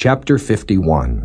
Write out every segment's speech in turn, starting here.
Chapter 51.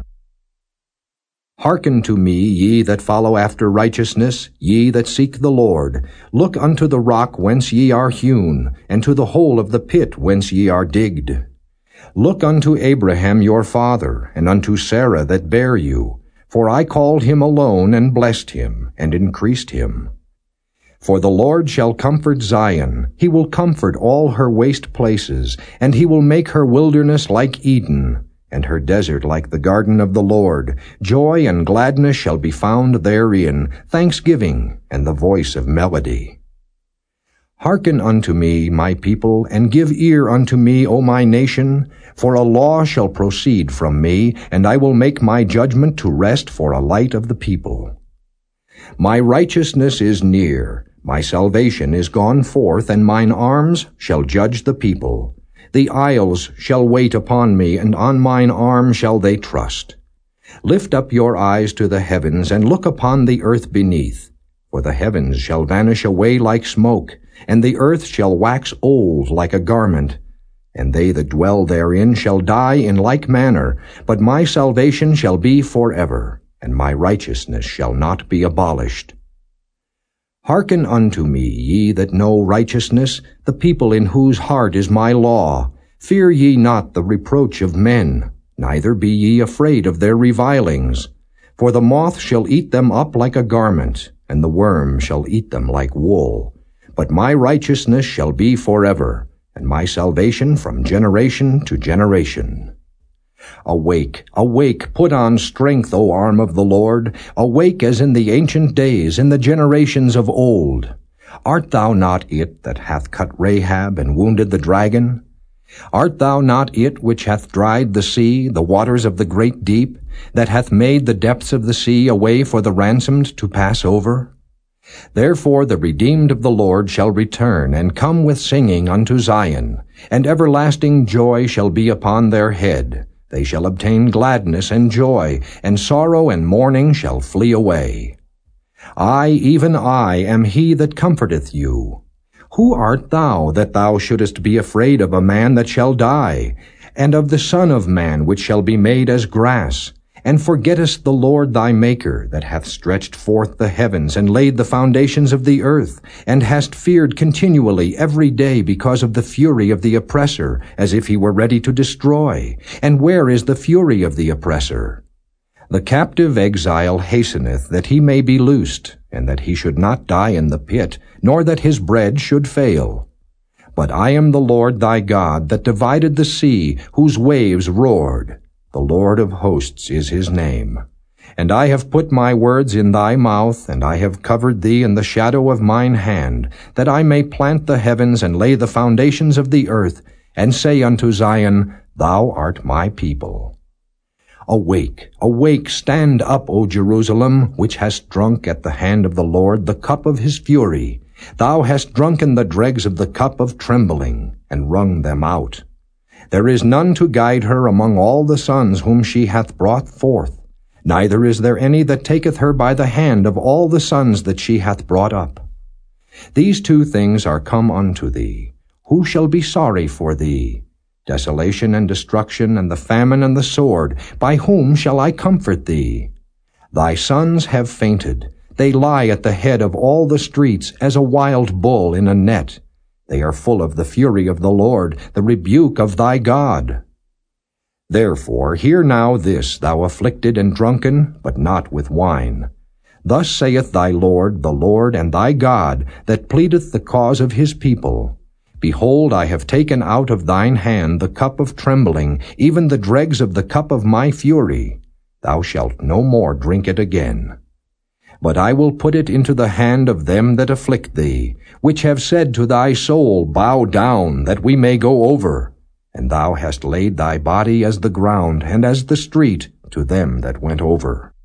Hearken to me, ye that follow after righteousness, ye that seek the Lord. Look unto the rock whence ye are hewn, and to the hole of the pit whence ye are digged. Look unto Abraham your father, and unto Sarah that bare you. For I called him alone, and blessed him, and increased him. For the Lord shall comfort Zion, he will comfort all her waste places, and he will make her wilderness like Eden, and her desert like the garden of the Lord. Joy and gladness shall be found therein, thanksgiving, and the voice of melody. Hearken unto me, my people, and give ear unto me, O my nation, for a law shall proceed from me, and I will make my judgment to rest for a light of the people. My righteousness is near, my salvation is gone forth, and mine arms shall judge the people. The isles shall wait upon me, and on mine arm shall they trust. Lift up your eyes to the heavens, and look upon the earth beneath. For the heavens shall vanish away like smoke, and the earth shall wax old like a garment. And they that dwell therein shall die in like manner, but my salvation shall be forever, and my righteousness shall not be abolished. Hearken unto me, ye that know righteousness, the people in whose heart is my law. Fear ye not the reproach of men, neither be ye afraid of their revilings. For the moth shall eat them up like a garment, and the worm shall eat them like wool. But my righteousness shall be forever, and my salvation from generation to generation. Awake, awake, put on strength, O arm of the Lord. Awake as in the ancient days, in the generations of old. Art thou not it that hath cut Rahab and wounded the dragon? Art thou not it which hath dried the sea, the waters of the great deep, that hath made the depths of the sea a way for the ransomed to pass over? Therefore the redeemed of the Lord shall return, and come with singing unto Zion, and everlasting joy shall be upon their head. They shall obtain gladness and joy, and sorrow and mourning shall flee away. I, even I, am he that comforteth you. Who art thou, that thou shouldest be afraid of a man that shall die, and of the Son of Man which shall be made as grass? And forgettest the Lord thy Maker, that hath stretched forth the heavens, and laid the foundations of the earth, and hast feared continually every day because of the fury of the oppressor, as if he were ready to destroy? And where is the fury of the oppressor? The captive exile hasteneth that he may be loosed, and that he should not die in the pit, nor that his bread should fail. But I am the Lord thy God, that divided the sea, whose waves roared. The Lord of hosts is his name. And I have put my words in thy mouth, and I have covered thee in the shadow of mine hand, that I may plant the heavens and lay the foundations of the earth, and say unto Zion, Thou art my people. Awake, awake, stand up, O Jerusalem, which hast drunk at the hand of the Lord the cup of his fury. Thou hast drunken the dregs of the cup of trembling, and wrung them out. There is none to guide her among all the sons whom she hath brought forth, neither is there any that taketh her by the hand of all the sons that she hath brought up. These two things are come unto thee. Who shall be sorry for thee? Desolation and destruction, and the famine and the sword. By whom shall I comfort thee? Thy sons have fainted. They lie at the head of all the streets, as a wild bull in a net. They are full of the fury of the Lord, the rebuke of thy God. Therefore hear now this, thou afflicted and drunken, but not with wine. Thus saith thy Lord, the Lord and thy God, that pleadeth the cause of his people. Behold, I have taken out of thine hand the cup of trembling, even the dregs of the cup of my fury. Thou shalt no more drink it again. But I will put it into the hand of them that afflict thee, which have said to thy soul, Bow down, that we may go over. And thou hast laid thy body as the ground, and as the street, to them that went over.